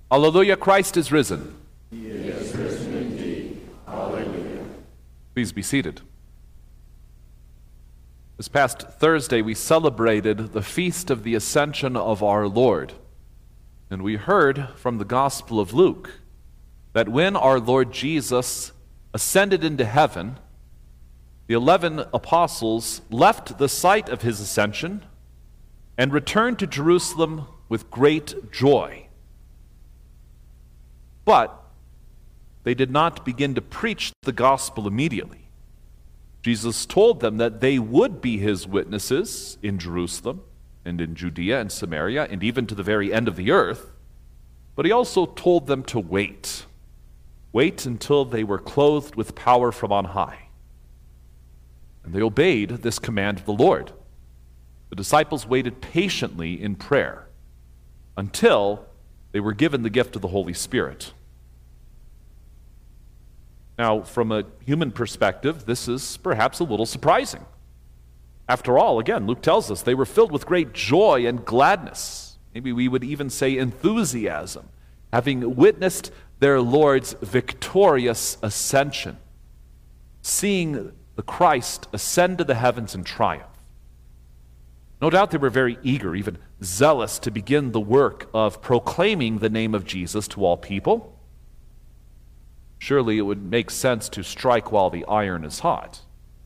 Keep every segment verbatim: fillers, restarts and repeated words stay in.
Alleluia, Christ is risen. He is risen indeed. Hallelujah. Please be seated. This past Thursday, we celebrated the feast of the Ascension of our Lord. And we heard from the Gospel of Luke that when our Lord Jesus ascended into heaven, the eleven apostles left the site of his ascension and returned to Jerusalem with great joy. But they did not begin to preach the gospel immediately. Jesus told them that they would be his witnesses in Jerusalem and in Judea and Samaria and even to the very end of the earth. But he also told them to wait. Wait until they were clothed with power from on high. And they obeyed this command of the Lord. The disciples waited patiently in prayer until they were given the gift of the Holy Spirit. Now, from a human perspective, this is perhaps a little surprising. After all, again, Luke tells us they were filled with great joy and gladness. Maybe we would even say enthusiasm, having witnessed their Lord's victorious ascension, seeing the Christ ascend to the heavens in triumph. No doubt they were very eager, even zealous, to begin the work of proclaiming the name of Jesus to all people. Surely it would make sense to strike while the iron is hot.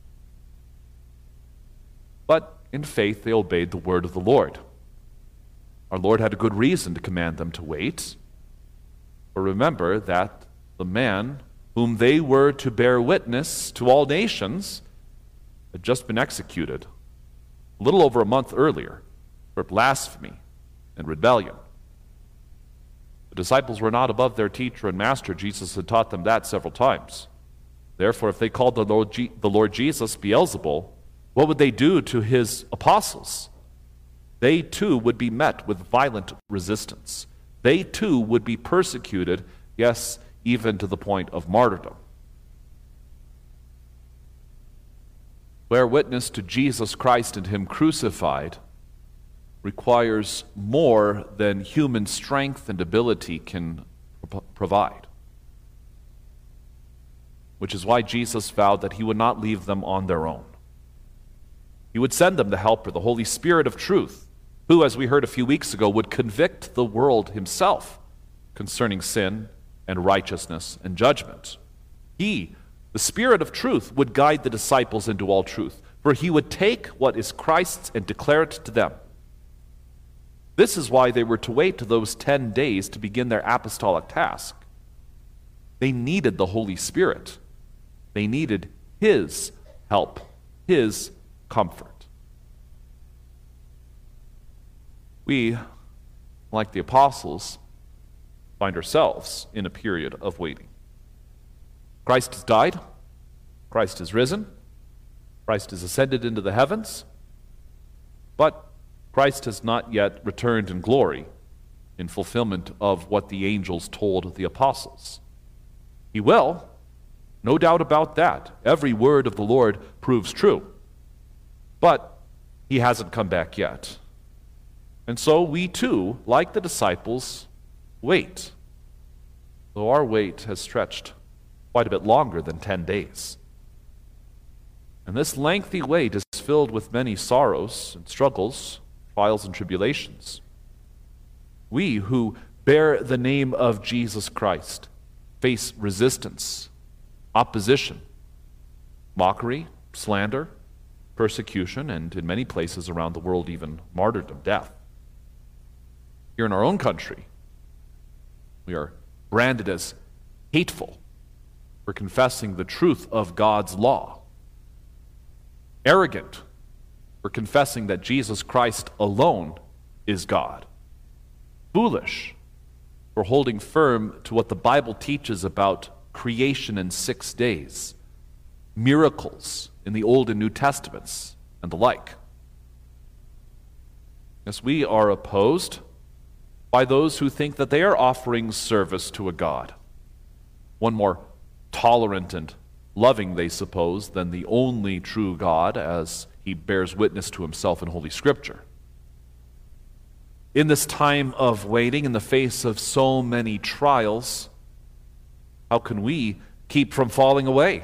But in faith they obeyed the word of the Lord. Our Lord had a good reason to command them to wait. For remember that the man whom they were to bear witness to all nations had just been executed a little over a month earlier for blasphemy and rebellion. The disciples were not above their teacher and master. Jesus had taught them that several times. Therefore, if they called the Lord, Je- the Lord Jesus Beelzebul, what would they do to his apostles? They too would be met with violent resistance. They too would be persecuted, yes, even to the point of martyrdom. Bear witness to Jesus Christ and him crucified requires more than human strength and ability can pro- provide. Which is why Jesus vowed that he would not leave them on their own. He would send them the Helper, the Holy Spirit of truth, who, as we heard a few weeks ago, would convict the world himself concerning sin and righteousness and judgment. He, the Spirit of truth, would guide the disciples into all truth, for he would take what is Christ's and declare it to them. This is why they were to wait those ten days to begin their apostolic task. They needed the Holy Spirit. They needed his help, his comfort. We, like the apostles, find ourselves in a period of waiting. Christ has died. Christ is risen. Christ has ascended into the heavens. But Christ has not yet returned in glory in fulfillment of what the angels told the apostles. He will, no doubt about that. Every word of the Lord proves true. But he hasn't come back yet. And so we too, like the disciples, wait. Though our wait has stretched quite a bit longer than ten days. And this lengthy wait is filled with many sorrows and struggles, trials and tribulations. We who bear the name of Jesus Christ face resistance, opposition, mockery, slander, persecution, and in many places around the world, even martyrdom, death. Here in our own country, we are branded as hateful for confessing the truth of God's law, arrogant for confessing that Jesus Christ alone is God, foolish for holding firm to what the Bible teaches about creation in six days, miracles in the Old and New Testaments, and the like. Yes, we are opposed by those who think that they are offering service to a God, one more tolerant and loving, they suppose, than the only true God, as he bears witness to himself in Holy Scripture. in this time of waiting, in the face of so many trials, how can we keep from falling away?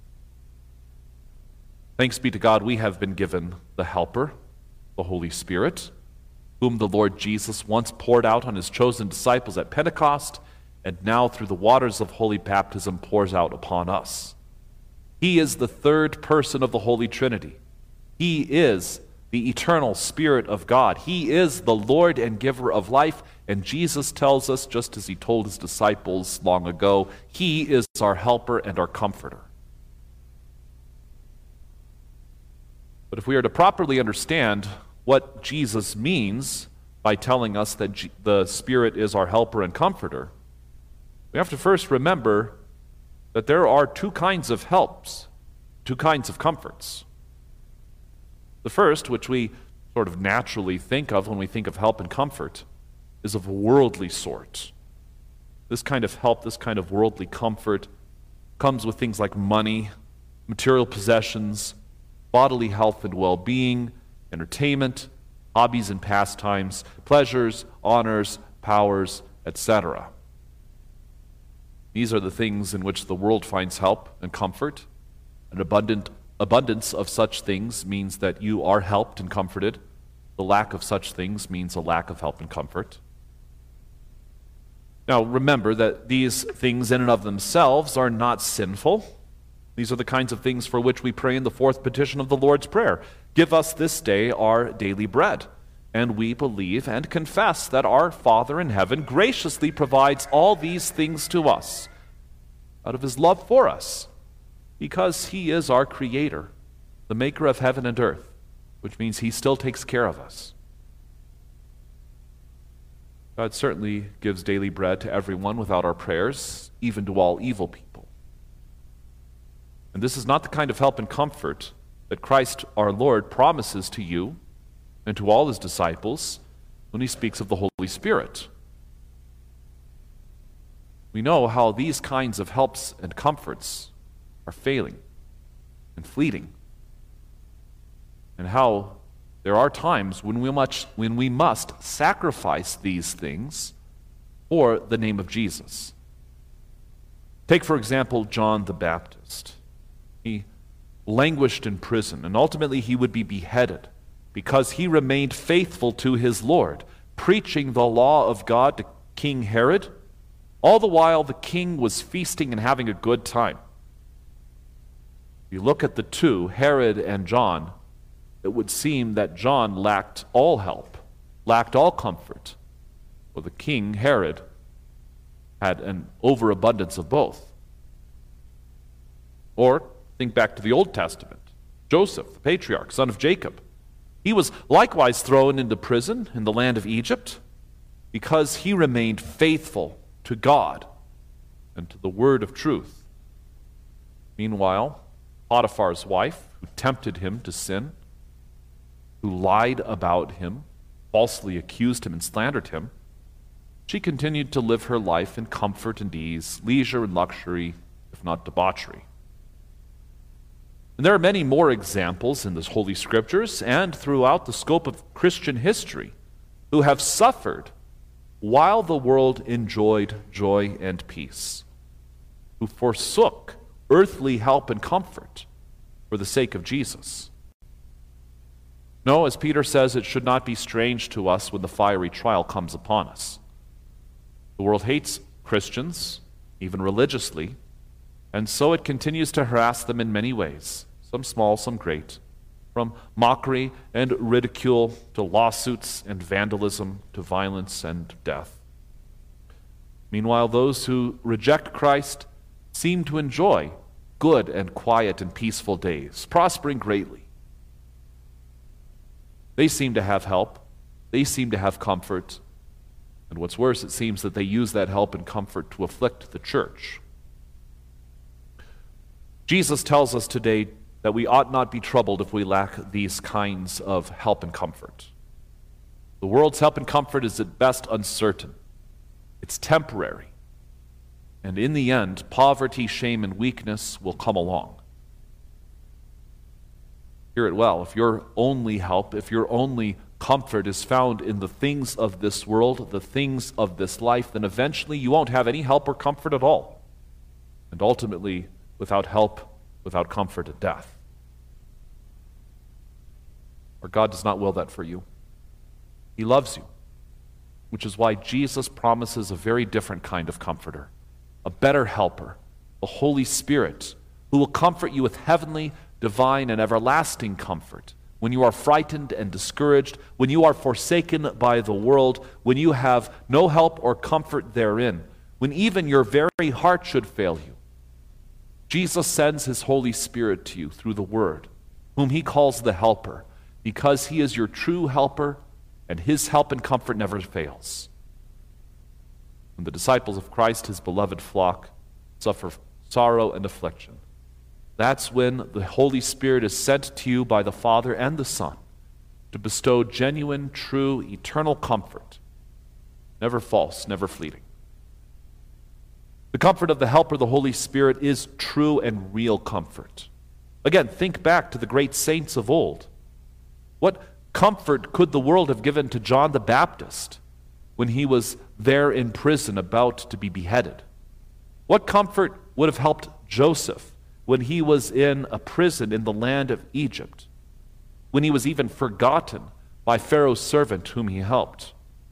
Thanks be to God, we have been given the Helper, the Holy Spirit, whom the Lord Jesus once poured out on his chosen disciples at Pentecost, and now through the waters of holy baptism pours out upon us. He is the third person of the Holy Trinity. He is the eternal Spirit of God. He is the Lord and giver of life, and Jesus tells us, just as he told his disciples long ago, he is our helper and our comforter. But if we are to properly understand what Jesus means by telling us that G- the Spirit is our helper and comforter, we have to first remember that there are two kinds of helps, two kinds of comforts. The first, which we sort of naturally think of when we think of help and comfort, is of a worldly sort. This kind of help, this kind of worldly comfort, comes with things like money, material possessions, bodily health and well-being, entertainment, hobbies and pastimes, pleasures, honors, powers, et cetera. These are the things in which the world finds help and comfort. An abundant abundance of such things means that you are helped and comforted. The lack of such things means a lack of help and comfort. Now, remember that these things in and of themselves are not sinful. These are the kinds of things for which we pray in the fourth petition of the Lord's Prayer. Give us this day our daily bread. And we believe and confess that our Father in heaven graciously provides all these things to us out of his love for us, because he is our Creator, the maker of heaven and earth, which means he still takes care of us. God certainly gives daily bread to everyone without our prayers, even to all evil people. And this is not the kind of help and comfort that Christ our Lord promises to you and to all his disciples when he speaks of the Holy Spirit. We know how these kinds of helps and comforts are failing and fleeting, and how there are times when we must, when we must sacrifice these things for the name of Jesus. Take, for example, John the Baptist. He languished in prison, and ultimately he would be beheaded because he remained faithful to his Lord, preaching the law of God to King Herod. All the while the king was feasting and having a good time. If you look at the two, Herod and John, it would seem that John lacked all help, lacked all comfort, for the king, Herod, had an overabundance of both. Or think back to the Old Testament. Joseph, the patriarch, son of Jacob. He was likewise thrown into prison in the land of Egypt because he remained faithful to God and to the word of truth. Meanwhile, Potiphar's wife, who tempted him to sin, who lied about him, falsely accused him and slandered him, she continued to live her life in comfort and ease, leisure and luxury, if not debauchery. And there are many more examples in the Holy Scriptures and throughout the scope of Christian history who have suffered while the world enjoyed joy and peace, who forsook earthly help and comfort for the sake of Jesus. No, as Peter says, it should not be strange to us when the fiery trial comes upon us. The world hates Christians, even religiously, and so it continues to harass them in many ways, some small, some great, from mockery and ridicule to lawsuits and vandalism to violence and death. Meanwhile, those who reject Christ seem to enjoy good and quiet and peaceful days, prospering greatly. They seem to have help. They seem to have comfort. And what's worse, it seems that they use that help and comfort to afflict the church. Jesus tells us today that we ought not be troubled if we lack these kinds of help and comfort. The world's help and comfort is at best uncertain. It's temporary. And in the end, poverty, shame, and weakness will come along. Hear it well. If your only help, if your only comfort is found in the things of this world, the things of this life, then eventually you won't have any help or comfort at all. And ultimately, without help, without comfort, at death. Our God does not will that for you. He loves you, which is why Jesus promises a very different kind of comforter, a better helper, the Holy Spirit, who will comfort you with heavenly, divine, and everlasting comfort when you are frightened and discouraged, when you are forsaken by the world, when you have no help or comfort therein, when even your very heart should fail you. Jesus sends his Holy Spirit to you through the Word, whom he calls the Helper, because he is your true helper, and his help and comfort never fails. When the disciples of Christ, his beloved flock, suffer sorrow and affliction, that's when the Holy Spirit is sent to you by the Father and the Son to bestow genuine, true, eternal comfort, never false, never fleeting. The comfort of the Helper, the Holy Spirit, is true and real comfort. Again, think back to the great saints of old. What comfort could the world have given to John the Baptist when he was there in prison about to be beheaded? What comfort would have helped Joseph when he was in a prison in the land of Egypt, when he was even forgotten by Pharaoh's servant whom he helped?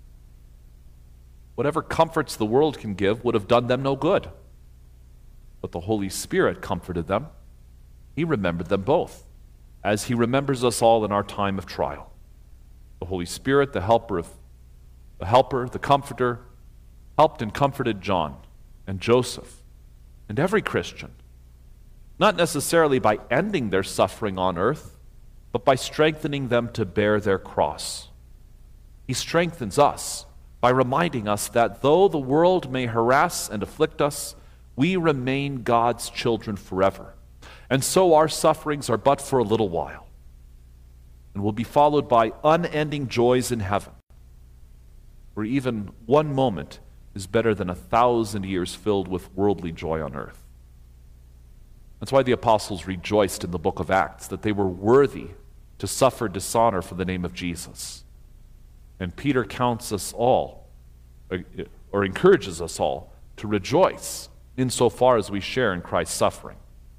Whatever comforts the world can give would have done them no good. But the Holy Spirit comforted them. He remembered them both, as he remembers us all in our time of trial. The Holy Spirit, the helper, of, the helper, the comforter, helped and comforted John and Joseph and every Christian, not necessarily by ending their suffering on earth, but by strengthening them to bear their cross. He strengthens us by reminding us that though the world may harass and afflict us, we remain God's children forever. And so our sufferings are but for a little while, and will be followed by unending joys in heaven, where even one moment is better than a thousand years filled with worldly joy on earth. That's why the apostles rejoiced in the book of Acts, that they were worthy to suffer dishonor for the name of Jesus. And Peter counts us all, or encourages us all, to rejoice insofar as we share in Christ's suffering.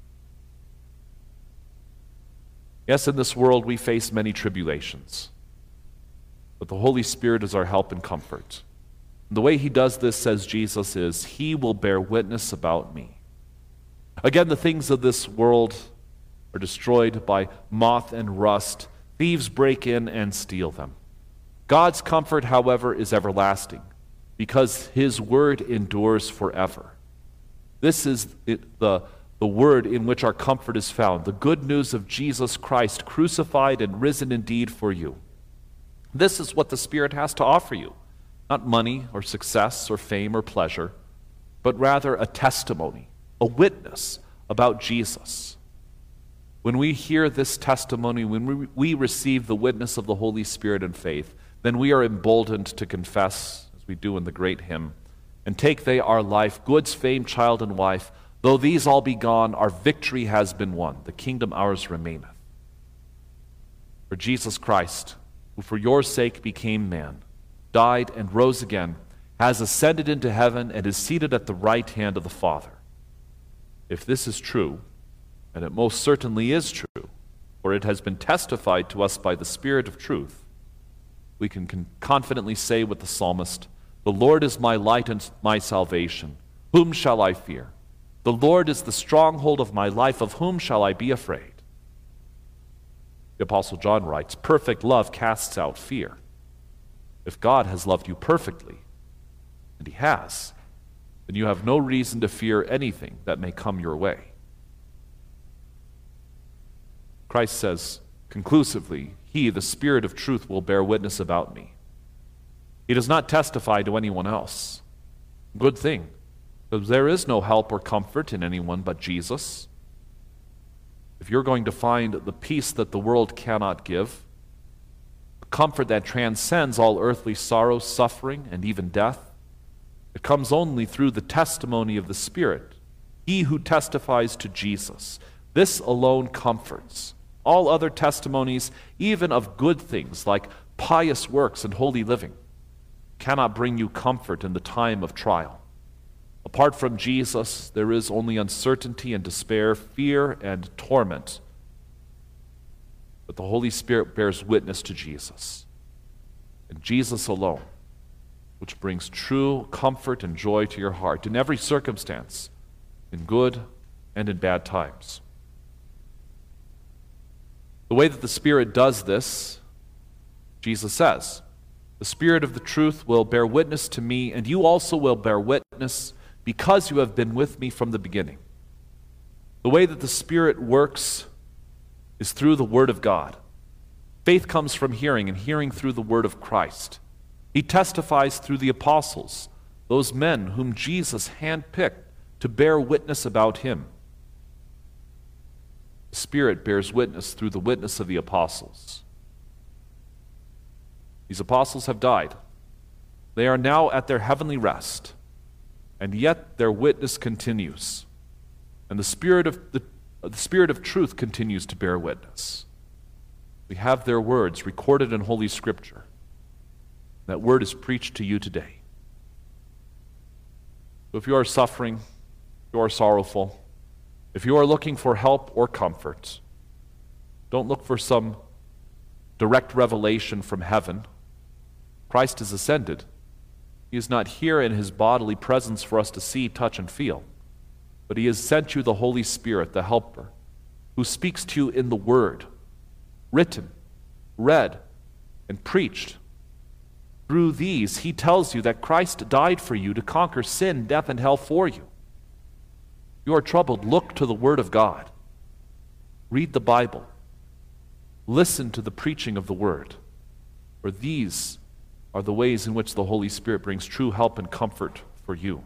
Yes, in this world we face many tribulations, but the Holy Spirit is our help and comfort. And the way he does this, says Jesus, is he will bear witness about me. Again, the things of this world are destroyed by moth and rust. Thieves break in and steal them. God's comfort, however, is everlasting, because his word endures forever. This is it, the, the word in which our comfort is found, the good news of Jesus Christ, crucified and risen indeed for you. This is what the Spirit has to offer you, not money or success or fame or pleasure, but rather a testimony, a witness about Jesus. When we hear this testimony, when we, we receive the witness of the Holy Spirit in faith, then we are emboldened to confess, as we do in the great hymn, and take they our life, goods, fame, child, and wife. Though these all be gone, our victory has been won. The kingdom ours remaineth. For Jesus Christ, who for your sake became man, died and rose again, has ascended into heaven and is seated at the right hand of the Father. If this is true, and it most certainly is true, for it has been testified to us by the Spirit of truth, we can con- confidently say with the psalmist, "The Lord is my light and my salvation. Whom shall I fear? The Lord is the stronghold of my life. Of whom shall I be afraid?" The Apostle John writes, "Perfect love casts out fear." If God has loved you perfectly, and he has, then you have no reason to fear anything that may come your way. Christ says conclusively, he, the Spirit of truth, will bear witness about me. He does not testify to anyone else. Good thing, because there is no help or comfort in anyone but Jesus. If you're going to find the peace that the world cannot give, a comfort that transcends all earthly sorrow, suffering, and even death, it comes only through the testimony of the Spirit, he who testifies to Jesus. This alone comforts. All other testimonies, even of good things like pious works and holy living cannot bring you comfort in the time of trial. Apart from Jesus, there is only uncertainty and despair, fear and torment. But the Holy Spirit bears witness to Jesus, and Jesus alone, which brings true comfort and joy to your heart in every circumstance, in good and in bad times. The way that the Spirit does this, Jesus says, "The Spirit of the truth will bear witness to me, and you also will bear witness because you have been with me from the beginning." The way that the Spirit works is through the Word of God. Faith comes from hearing, and hearing through the Word of Christ. He testifies through the apostles, those men whom Jesus handpicked to bear witness about him. The Spirit bears witness through the witness of the apostles. These apostles have died. They are now at their heavenly rest, and yet their witness continues. And the Spirit of the, the Spirit of truth continues to bear witness. We have their words recorded in Holy Scripture. That word is preached to you today. So if you are suffering, if you are sorrowful, if you are looking for help or comfort, don't look for some direct revelation from heaven. Christ is ascended. He is not here in his bodily presence for us to see, touch, and feel, but he has sent you the Holy Spirit, the Helper, who speaks to you in the Word, written, read, and preached. Through these, he tells you that Christ died for you to conquer sin, death, and hell for you. You are troubled, look to the Word of God. Read the Bible. Listen to the preaching of the Word, for these are the ways in which the Holy Spirit brings true help and comfort for you.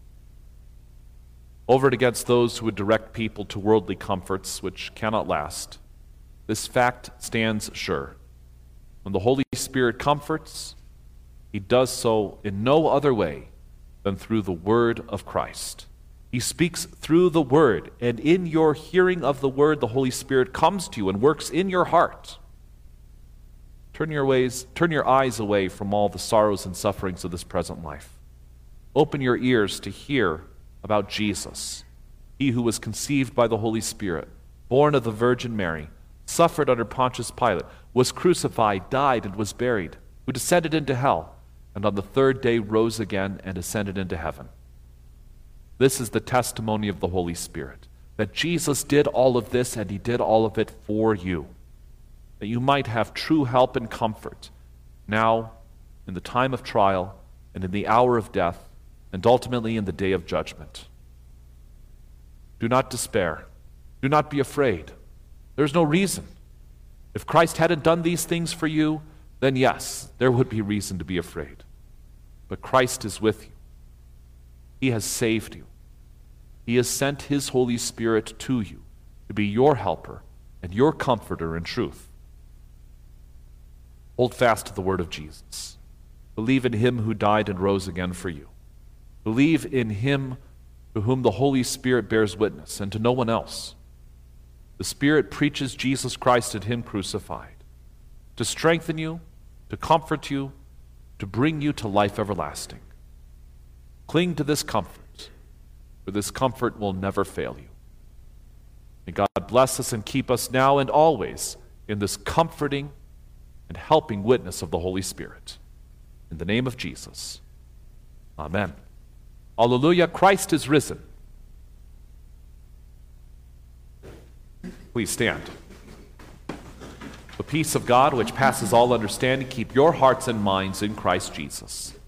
Over and against those who would direct people to worldly comforts which cannot last, this fact stands sure. When the Holy Spirit comforts, he does so in no other way than through the Word of Christ. He speaks through the Word, and in your hearing of the Word, the Holy Spirit comes to you and works in your heart. Turn your ways, turn your eyes away from all the sorrows and sufferings of this present life. Open your ears to hear about Jesus, he who was conceived by the Holy Spirit, born of the Virgin Mary, suffered under Pontius Pilate, was crucified, died, and was buried, who descended into hell, and on the third day rose again and ascended into heaven. This is the testimony of the Holy Spirit, that Jesus did all of this, and he did all of it for you, that you might have true help and comfort now, in the time of trial, and in the hour of death, and ultimately in the day of judgment. Do not despair. Do not be afraid. There's no reason. If Christ hadn't done these things for you, then yes, there would be reason to be afraid. But Christ is with you. He has saved you. He has sent his Holy Spirit to you to be your helper and your comforter in truth. Hold fast to the word of Jesus. Believe in him who died and rose again for you. Believe in him to whom the Holy Spirit bears witness, and to no one else. The Spirit preaches Jesus Christ and him crucified, to strengthen you, to comfort you, to bring you to life everlasting. Cling to this comfort, for this comfort will never fail you. May God bless us and keep us now and always in this comforting and helping witness of the Holy Spirit. In the name of Jesus, amen. Alleluia, Christ is risen. Please stand. The peace of God, which passes all understanding, keep your hearts and minds in Christ Jesus.